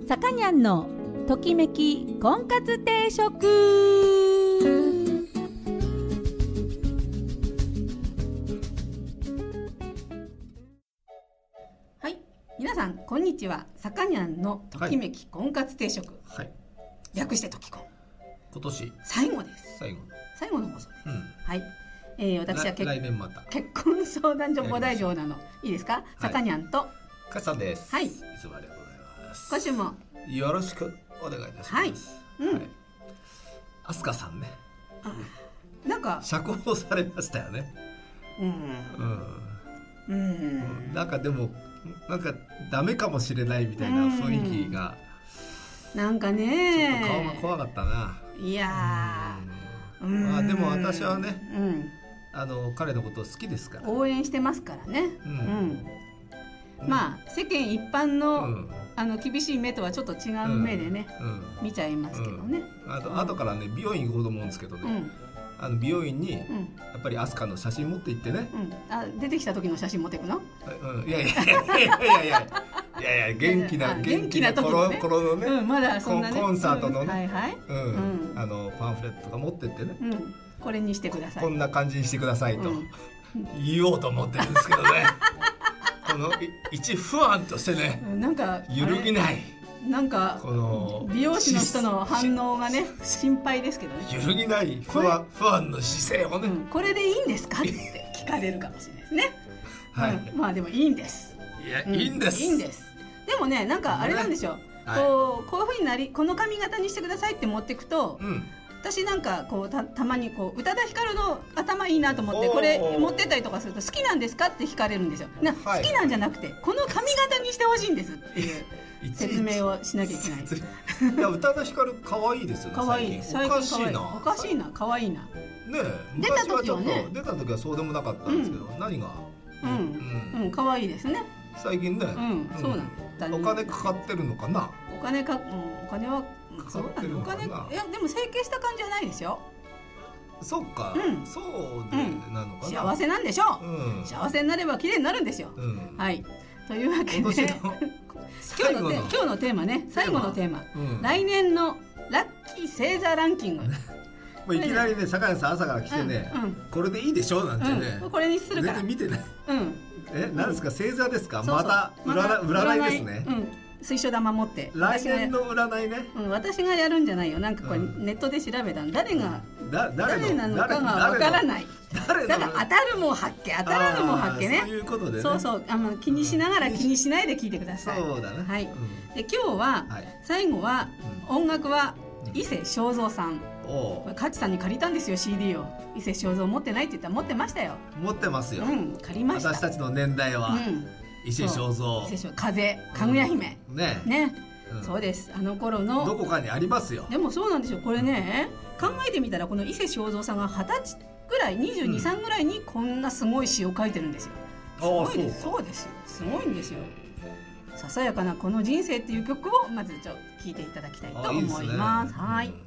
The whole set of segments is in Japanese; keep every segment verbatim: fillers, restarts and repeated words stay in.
さかにゃんのときめき婚活定食。 はい、皆さんこんにちは。さかにゃんのときめき婚活定食、 はい、 略してときこん。 今年最後です。 最後最後の放送です、 うん、 はい、えー、私は来年また結婚相談所母大嬢なの。いいですか。さかにゃんとかさんです。 はい、 いつもありがとうございます。 今週もよろしくお願いいたします。 はい、うん、 はい、あすかさんね、 あ、なんか釈放されましたよね。 うんうん、うん、 なんかでもなんかダメかもしれないみたいな雰囲気が、 うん、なんかねちょっと顔が怖かったな。いやー、うん、 まあでも私はね、 うん、 あの彼のこと好きですから応援してますからね、うんうんうん、まあ世間一般の、うん、あの厳しい目とはちょっと違う目でね、うんうん、見ちゃいますけどね、 うん、あと、うん、後からね美容院行こうと思うんですけどね、うん、あの美容院に、うん、やっぱりアスカの写真持って行ってね、 うん、あ出てきた時の写真持っていくの、 うん、いやいやいやいやいやいやいやいや元気な元気な頃のね、 うん、まだそんなねコンサートのね、 うん、はいはい、うんうん、あのパンフレットとか持ってってね、うん、 これにしてください、 こんな感じにしてくださいと、うん、言おうと思ってるんですけどねこの一不安としてね、 なんか揺るぎない、 なんかこの美容師の人の反応がね心配ですけどね、 揺るぎない不安、不安の姿勢をね、うん、 これでいいんですかって聞かれるかもしれないですねはい、うん、まあでもいいんです。 いや、うん、いいんですいいんです。でもね、なんかあれなんでしょう、ね、こう、はい、こういう風になり、この髪型にしてくださいって持っていくと、うん、私なんかこう た, たまにこう宇多田ヒカルの頭いいなと思ってこれ持ってったりとかすると好きなんですかって聞かれるんですよ。な、はい、好きなんじゃなくてこの髪型にしてほしいんですっていう説明をしなきゃいけない。 いや宇多田ヒカル可愛いですよね。 可愛い。最近可愛い。おかしいな。可愛いな。ねえ、出た時はね、出た時はそうでもなかったんですけど、うん、何が、 うんうん、うん、可愛いですね。 最近ね、 うん、そうなんだ、 ね、お金かかってるのかな。 お金か、うん、お金はかかってるのかな。 お金、いやでも整形した感じじゃないですよ。 そっか、うん、そうでなのかな、 うん、幸せなんでしょう、うん、幸せになれば綺麗になるんですよ、うん、はいというわけで今日の今日のテーマね、最後のテーマ、うん、来年のラッキー星座ランキングもういきなりね、坂井さん朝から来てね、うんうん、これでいいでしょなんてね、 うん、これにするから全然見てない、 うん、 え、何ですか、星座ですか。そうそう、また 占, 占いですね、うん、 水晶玉持って来年の占いね、 うん、私がやるんじゃないよ。なんかこれネットで調べたの、誰が、うん、だ 誰, 誰なのかがわからない。誰だから当たるも発見、当たらぬも発見ね。 そういうことでね。 そうそう、あの気にしながら気にしないで聞いてください。 そうだね。 はい。うん、で今日は、はい、最後は、うん、音楽は伊勢正三さん。おカチさんに借りたんですよ シーディー を。伊勢正三持ってないって言ったら持ってましたよ。 持ってますよ。 うん、借りました。 私たちの年代は、うん、伊勢正三、 伊勢正三、風、かぐや姫、 うん、ねね、うん、そうです。あの頃のどこかにありますよ。 でもそうなんですよ。これね、考えてみたらこの伊勢正三さんがはたちぐらい、にじゅうに、さんぐらいにこんなすごい詩を書いてるんですよ。すごいです。そうです。すごいんですよ。ささやかなこの人生っていう曲をまずちょっと聴いていただきたいと思います。いいですね。はい。うん、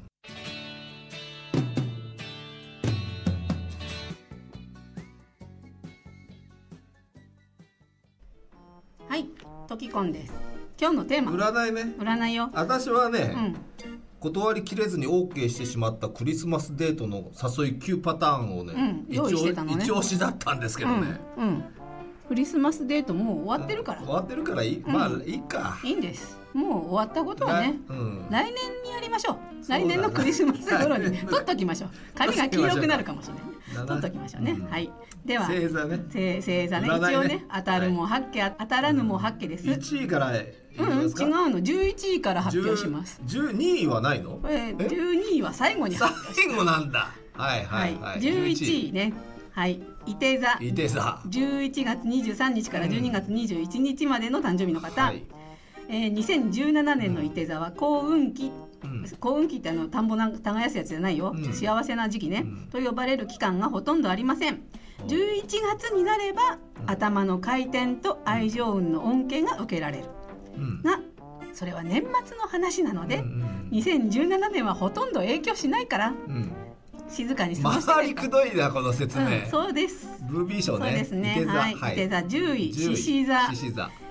はい、トキコンです。今日のテーマ占いね。 占いよ。 私はね、うん、断りきれずに OK してしまったクリスマスデートの誘いきゅうパターンをね、うん、 用意してたのね。 一押しだったんですけどね、 うんうん、クリスマスデートもう終わってるから、 うん、終わってるからいい、うん、まあいいか、 いいんです。もう終わったことはね、うん、来年にやりましょう。来年のクリスマス頃に取っときましょう。髪が黄色くなるかもしれない。取っときましょうね、うん、はい。では星座ね、 星座ね、一応ね、当たるも八卦、当たらぬも八卦です。 いちいからいきますか。 うん、違うの、じゅういちいから発表します。 じゅうにいはないの？ えー、じゅうにいは最後に発表します。 最後なんだ。はいはいはい。 じゅういちいね、はい、いて座。 いて座。 じゅういちがつにじゅうさんにちからじゅうにがつにじゅういちにちまでの誕生日の方。はい、えー、にせんじゅうななねんのいて座は幸運期、うん、幸運期ってあの田んぼなんか耕すやつじゃないよ、うん、幸せな時期ね、うん、と呼ばれる期間がほとんどありません。じゅういちがつになれば、うん、頭の回転と愛情運の恩恵が受けられる、うん、がそれは年末の話なので、うんうん、にせんじゅうななねんはほとんど影響しないから、うん、静かに過ごして回りくどいなこの説明、 うん、そうです。 ブービー賞ね。 そうですね。いて座、はい、いて座じゅうい獅子座、 獅子座、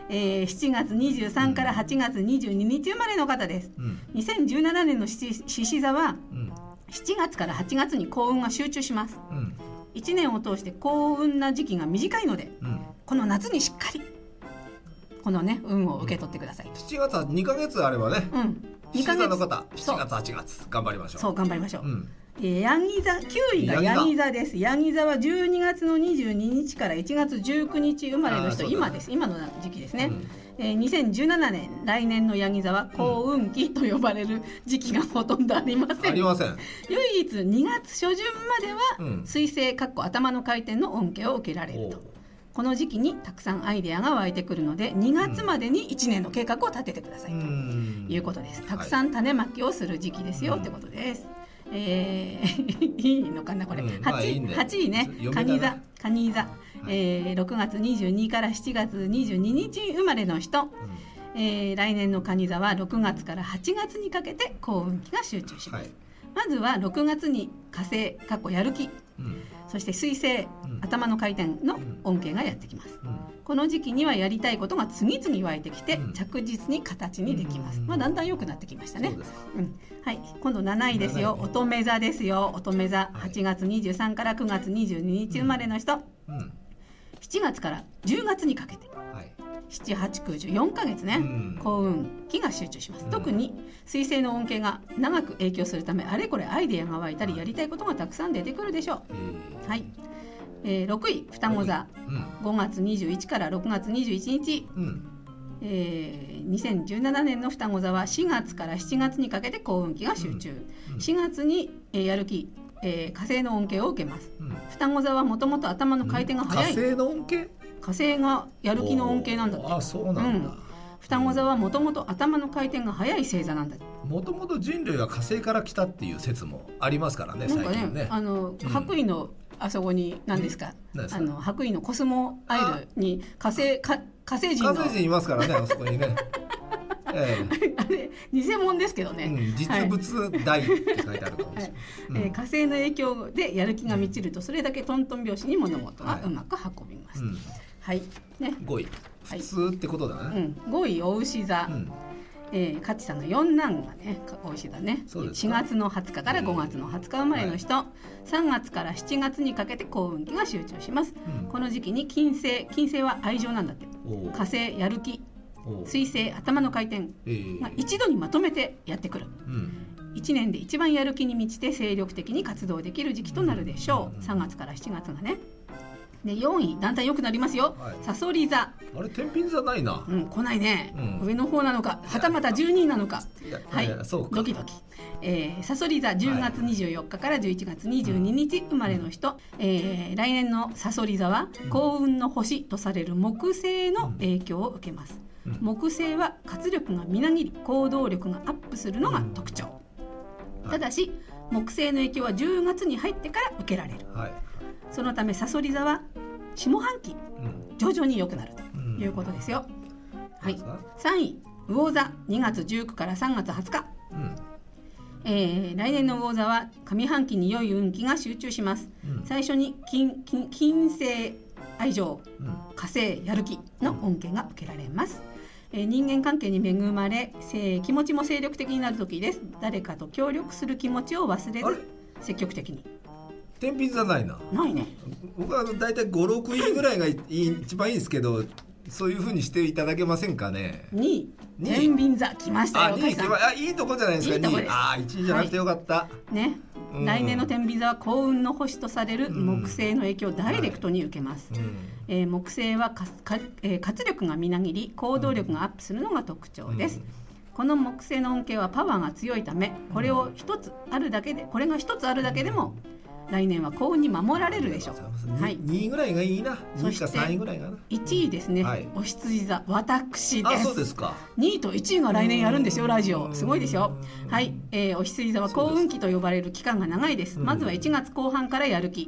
えー、しちがつにじゅうさんからはちがつにじゅうににち生まれの方です、うん、にせんじゅうななねんの獅子座は、うん、しちがつからはちがつに幸運が集中します、うん、いちねんを通して幸運な時期が短いので、うん、この夏にしっかりこのね運を受け取ってください、うん、 しちがつはにかげつあればね、うん、獅子座の方しちがつはちがつ頑張りましょう。 そう頑張りましょう、うんえー、ヤギ座きゅういがヤギ座です。ヤギ座はじゅうにがつのにじゅうににちからいちがつじゅうくにち生まれの人、今です今の時期ですね、うんえー、にせんじゅうななねん来年のヤギ座は幸運期と呼ばれる時期がほとんどありません、うん、 ありません。 唯一にがつしょじゅんまでは水星かっこ頭の回転の恩恵を受けられると。この時期にたくさんアイデアが湧いてくるのでにがつまでにいちねんの計画を立ててくださいということです。たくさん種まきをする時期ですよ、はい、ってことです。えー、いいのかなこれ、うん、はち, いいねはちいね蟹座蟹座、えー、ろくがつにじゅうにからしちがつにじゅうににち生まれの人、うんえー、来年の蟹座はろくがつからはちがつにかけて幸運期が集中します、はい、まずはろくがつに火星かっこやる気、うん、そして水星、うん、頭の回転の恩恵がやってきます、うん、この時期にはやりたいことが次々湧いてきて、うん、着実に形にできます、うんまあ、だんだん良くなってきましたね、うんはい、今度なないですよ。乙女座ですよ。乙女座はちがつにじゅうさんからくがつにじゅうににち生まれの人、うん、しちがつからじゅうがつにかけて、はい、なな、はち、きゅう、じゅうよんかげつね、うん、幸運期が集中します、うん、特に水星の恩恵が長く影響するためあれこれアイデアが湧いたりやりたいことがたくさん出てくるでしょう、えーはいえー、ろくい双子座、うん、ごがつにじゅういちからろくがつにじゅういちにち、うんえー、にせんじゅうななねんの双子座はしがつからしちがつにかけて幸運期が集中、うんうん、しがつに、えー、やる気、えー、火星の恩恵を受けます、うん、双子座はもともと頭の回転が速い、 うん、火星の恩恵火星がやる気の恩恵なんだって。 あ、そうなんだ、うん、 双子座はもともと頭の回転が速い星座なんだ。 もともと人類が火星から来たっていう説もありますからね、最近ね。 あの、うん、白衣のあそこに何ですか、うん、あの白衣のコスモアイルに火星か火星人の火星人いますからね、あそこにねええ、あれ偽物ですけどね、 うん、実物大って書いてあるかもしれない、はいうんえー、火星の影響でやる気が満ちるとそれだけトントン拍子に物事がうまく運びます、はいうんはいね、 ごい普通ってことだね、はいうん、 ごいお牛座、うんえー、カチさんの四男がねお牛だね。しがつのはつかからごがつのはつか生まれの人、はい、さんがつからしちがつにかけて幸運期が集中します、うん、この時期に金星金星は愛情なんだって。火星やる気、水星頭の回転が一度にまとめてやってくる、うん、いちねんで一番やる気に満ちて精力的に活動できる時期となるでしょう、うん、さんがつからしちがつがね。でよんいだんだん良くなりますよ、はい、サソリ座。 あれ天秤座ないな、 うん、来ないね、うん、上の方なのかはたまたじゅうにいなのか、はい、ドキドキ、えー、サソリ座じゅうがつにじゅうよっかからじゅういちがつにじゅうににち生まれの人、えー、来年のサソリ座は幸運の星とされる木星の影響を受けます、うん、木星は活力がみなぎり行動力がアップするのが特徴、うん、ただし木星の影響はじゅうがつに入ってから受けられる、はい、そのためサソリ座は下半期、うん、徐々に良くなるということですよ、うんはい、さんい魚座にがつじゅうくからさんがつはつか、うんえー、来年の魚座は上半期に良い運気が集中します、うん、最初に 金, 金, 金星愛情、うん、火星やる気の恩恵が受けられます、えー、人間関係に恵まれ気持ちも精力的になる時です。誰かと協力する気持ちを忘れず積極的に。 天秤座ないな。 ないね。 僕はだいたいご、ろくいぐらいがいい一番いいですけど、そういう風にしていただけませんかね。 にい天秤座来ましたよ。 あ、にい来まあいいとこじゃないですか。いいとこです。あ、いちいじゃなくてよかった、はい、ね、 うん、来年の天秤座は幸運の星とされる木星の影響をダイレクトに受けます、うんうんえー、木星はかか、えー、活力がみなぎり行動力がアップするのが特徴です、うん、この木星の恩恵はパワーが強いためこれを一つあるだけでこれが一つあるだけでも来年は幸運に守られるでしょう、はい、 にいぐらいがいいな。にいかさんいぐらいがな。 いちいですね、はい、お羊座私です。 あ、そうですか。 にいといちいが来年やるんですよ。ラジオすごいですよ。はい、えー、お羊座は幸運期と呼ばれる期間が長いです。まずはいちがつこう半からやる気、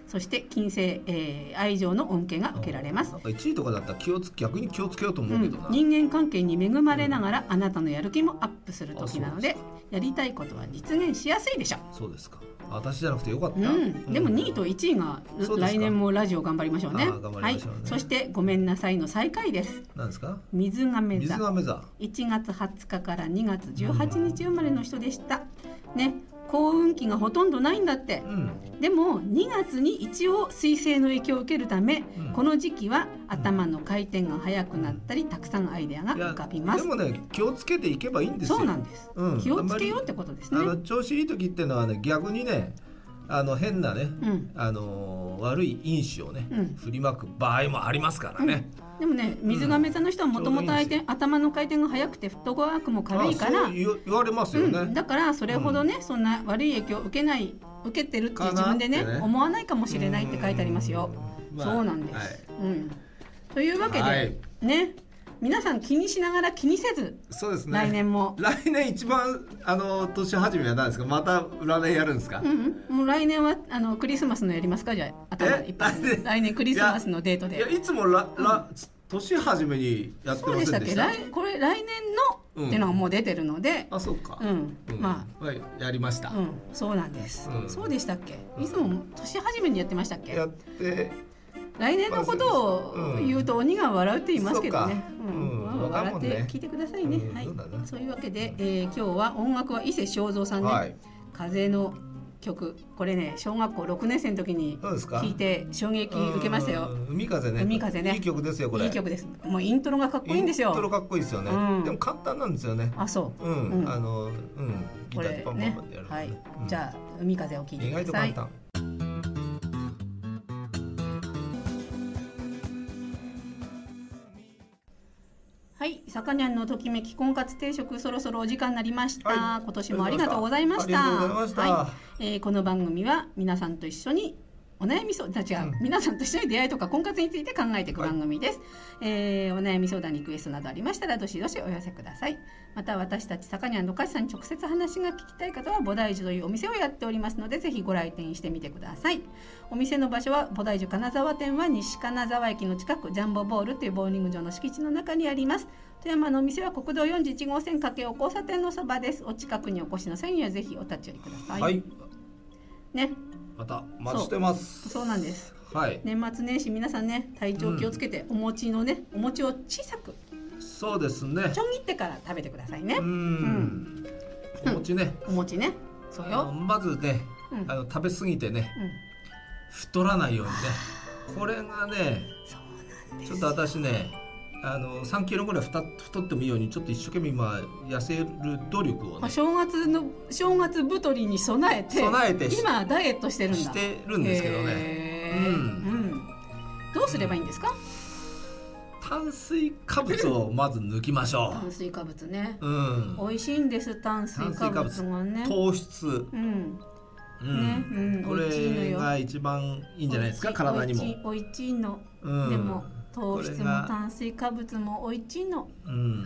そして金星、えー、愛情の恩恵が受けられます。 なんかいちいとかだったら気をつ逆に気をつけようと思うけどな、 うん、人間関係に恵まれながら、うん、あなたのやる気もアップする時なので、やりたいことは実現しやすいでしょう。 そうですか。私じゃなくてよかった、 うん、でもにいといちいが来年もラジオ頑張りましょうね。 頑張りましょうね、はい、 そしてごめんなさいの最下位です。 何ですか？ 水亀座。 水亀座、 いちがつはつかからにがつじゅうはちにち生まれの人でしたね。幸運期がほとんどないんだって、うん、でもにがつに一応水星の影響を受けるため、うん、この時期は頭の回転が速くなったり、たくさんアイデアが浮かびます。 でもね、気をつけていけばいいんですよ。 そうなんです、うん、気をつけようってことですね。 あの調子いい時っていうのはね、逆にね、あの変なね、うん、あの悪い因子をね、うん、振りまく場合もありますからね、 うん、でもね、水亀座の人はもともと頭の回転が速くてフットワークも軽いから、 そう言われますよね、 うん、だからそれほどね、うん、そんな悪い影響を受けない受けてるって自分で ね, ね思わないかもしれないって書いてありますよ、まあ、そうなんです、はい、うん、というわけで、はい、ね、皆さん気にしながら気にせず、 そうですね、 来年も来年一番あの年始めは何ですか？また占いやるんですか？ うん、もう来年はあのクリスマスのやりますか？じゃあ頭一発来年クリスマスのデートで。 いや、いつもラ、ラ、うん、年始めにやってませんでした？そうでしたっけ？来これ来年のっていうのがもう出てるので、 うん、あ、そうか、 うんうん、まあ、 はい、やりました、 うん、そうなんです、うん、そうでしたっけ？いつも年始めにやってましたっけ？ やって来年のことを言うと鬼が笑うって言いますけどね、うん、 うん、 笑って聞いてくださいね、うん、はい、そういうわけで、えー、今日は音楽は伊勢正三さんね、はい、風の曲、これね、小学校ろくねん生の時に聴いて衝撃受けましたよ。 海風ね、 海風ね、 いい曲ですよこれ。 いい曲です。もうイントロがかっこいいんですよ。 イントロかっこいいですよね、うん、でも簡単なんですよね。 あ、そう、 うんうん、あの、うん、ギターでパンパンパンってやる、ね、 はい、うん、じゃあ海風を聴いてください。意外と簡単。はい、さかにゃんのときめき婚活定食、そろそろお時間になりました、はい、今年もありがとうございました。 ありがとうございました、 はい、えー、この番組は皆さんと一緒にお悩み相談、違う、うん、皆さんと一緒に出会いとか婚活について考えていく番組です、はい、えー、お悩み相談リクエストなどありましたらどしどしお寄せください。また私たちさかにゃんのかしさんに直接話が聞きたい方は菩提樹というお店をやっておりますので、ぜひご来店してみてください。お店の場所は菩提樹金沢店は西金沢駅の近く、ジャンボボールというボーリング場の敷地の中にあります。富山のお店は国道よんじゅういち号線掛尾交差点のそばです。お近くにお越しの際にはぜひお立ち寄りください。 はい、 ね、 また待ちしてます。 そう、そうなんです、 はい、 年末年始皆さんね、体調気をつけて、うん、お餅のね、お餅を小さく、 そうですね、 ちょん切ってから食べてくださいね。うん、 うん、お餅ね、 お餅ね、そうよ。 まずね、うん、あの食べ過ぎてね、うん、太らないようにね、これがね、そうなんです、ちょっと私ね、あのさんキロぐらい太ってもいいようにちょっと一生懸命今痩せる努力をね、 正月の正月太りに備えて備えて今ダイエットしてるんだ。 してるんですけどね、うんうん、 どうすればいいんですか？ 炭水化物をまず抜きましょう。 炭水化物ね、 うん、 美味しいんです。炭水化物がね、 糖質、 うんね、うん、これが一番いいんじゃないですか、体にも。 おいちいの、うん、でも糖質も炭水化物もおいちいの、 うん、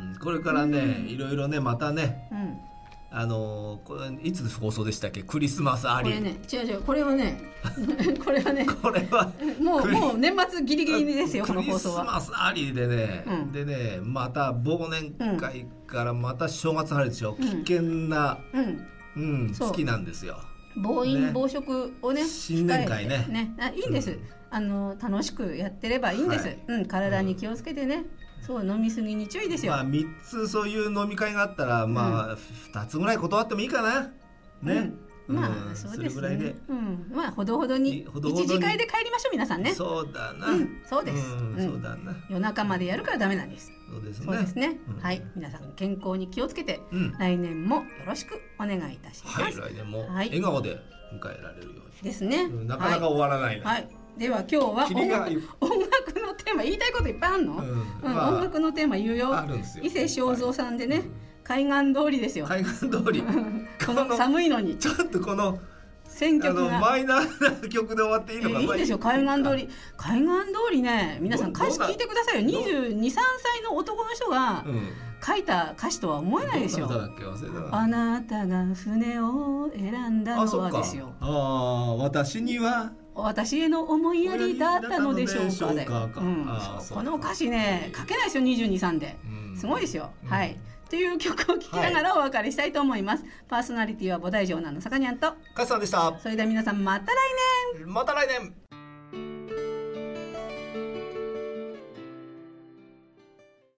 これからね、うん、いろいろね、またね、うん、あのこれいつ放送でしたっけ？クリスマスあり。 これね、違う違う、これはねこれはねこれはもうもう年末ギリギリですよ、この放送は。 クリスマスありでね、うん、でね、また忘年会からまた正月ありでしょ、うん、危険な、うんうん、好きなんですよ。 暴飲暴食をね、 新年会ね、 ね、あ、いいんです、うん、あの楽しくやってればいいんです、はい、うん、体に気をつけてね、うん、そう、飲み過ぎに注意ですよ。 まあ、みっつそういう飲み会があったら、まあ、うん、ふたつぐらい断ってもいいかな、ね、 うん、まあ、うん、そうですね、それぐらいで、うん、まあ、ほどほどにいち次会で帰りましょう、皆さんね。 そうだな、 うん、そうです、 うんうん、そうだな、 夜中までやるからダメなんです。 そうですね、 そうですね、うん、はい、皆さん健康に気をつけて、うん、来年もよろしくお願いいたします。 はい、来年も笑顔で迎えられるようにですね、 うん、なかなか終わらないね、 はいはい、では今日は音楽、音楽のテーマ、言いたいこといっぱいあるの、うん、うん、まあ、音楽のテーマ言うよ。 あるんですよ。 伊勢正三さんでね、はい、海岸通りですよ。 海岸通りこの寒いのにちょっとこの選曲がマイナーな曲で終わっていいのか、 えー、いいですよ。海岸通り、海岸通りね、皆さん歌詞聞いてくださいよ。にじゅうに、さんさいの男の人が書いた歌詞とは思えないですよ。あなたが船を選んだのはですよ。 ああ、私には私への思いやりだったのでしょうかで、 うん、 この歌詞ね書けないですよにじゅうに、さんで、うん、すごいですよ、うん、はいという曲を聴きながらお別れしたいと思います、はい、パーソナリティは菩提城南のさかにゃんとかすさんでした。 それでは皆さんまた来年また来年